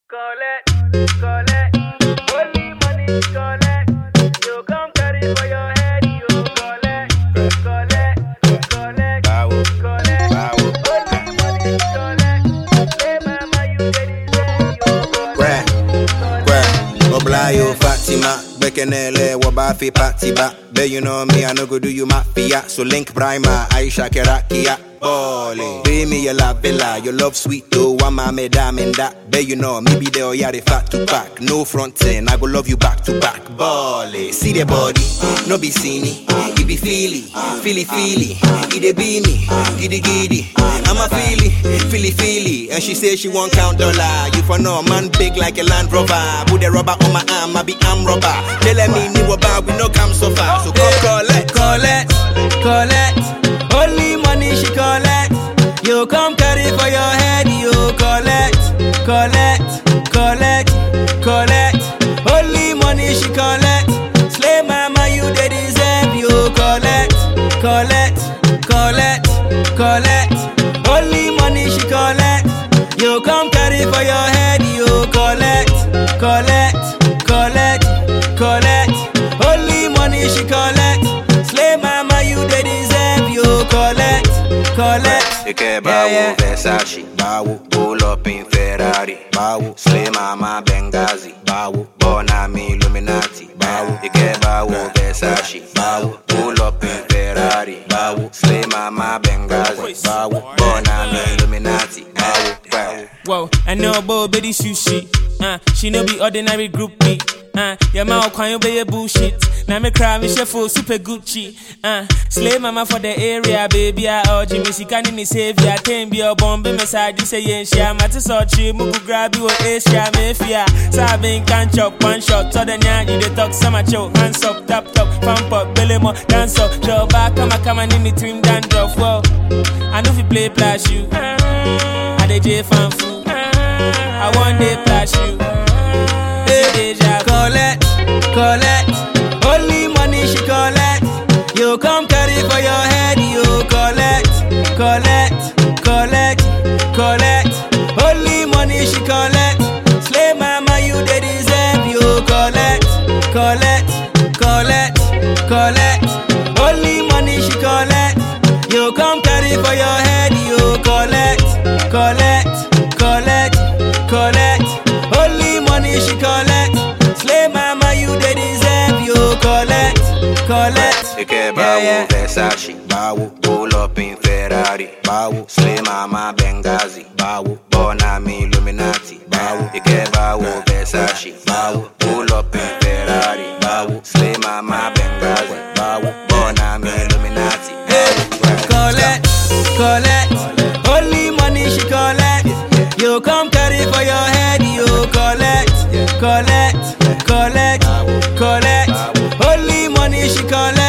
Collect, only money collect. You come carry for your head, you collect, only money collect. Say mama you ready, you collect. Oblayo Fatima, Bekenele, Wabafi Patiba. Be you know me, I no go do you mafia. So link Prima, Aisha Kerakia. Bole, pay me your la villa, your love sweet though. One mame dam in that. Be you know, maybe they all yari fat to back. No frontin', I go love you back to back. Bole, see the body, no be seen. It be feely, it dey be me, giddy. I'm a feely, and she say she won't count dollar. You for no man big like a Land Rover. Put the rubber on my arm, I be arm rubber. Telling me new about we no come so far. So collect. Only money she collect. You come carry for your head. You collect. Only money she collect. Slay mama, you they deserve. You collect. Only money she collect. You come carry for your head. You collect. Only money she collect. Slay mama, you they deserve. You collect. Ike bawo Versace, bawo pull up in Ferrari, bawo slay mama Benghazi, bawo born a me Illuminati, bawo Ike bawo Versace, bawo pull up in Ferrari, bawo slay mama Benghazi, bawo born a me Illuminati, bawo. Whoa, I know about baby sushi. She no be ordinary groupie. Your mouth can't be a bullshit. Now me cry, me chef for super Gucci. Slay mama for the area, baby. I urge you, Missy can me save ya. Can't be a bomb, be message, say yen share. Matter so cheap, mugu grab you with Asia, me fear. Sabin can't chop one shot. So then you the talk, some choke. Hands up, tap, pump up, belly more, dance up. Show back, come and in the trim dandruff. Whoa, I know if you play flash you. I DJ fan fool. I want they flash you. Collect. Only money she collect. You come carry for your head. You collect. Only money she collect. Slay mama, you they deserve. You collect. Only money she collect. You come carry for your head. You collect. Only money she collect. Slay mama, you they deserve. You collect. Ike bawo Versace, bawo pull up in Ferrari, bawo slay mama Benghazi, bawo born a me Illuminati, bawo Ike bawo Versace, bawo pull up in Ferrari, bawo slay mama Benghazi, bawo born a me Illuminati. Collect. Only money she collect. You come carry for your head. You collect. Only money she collect.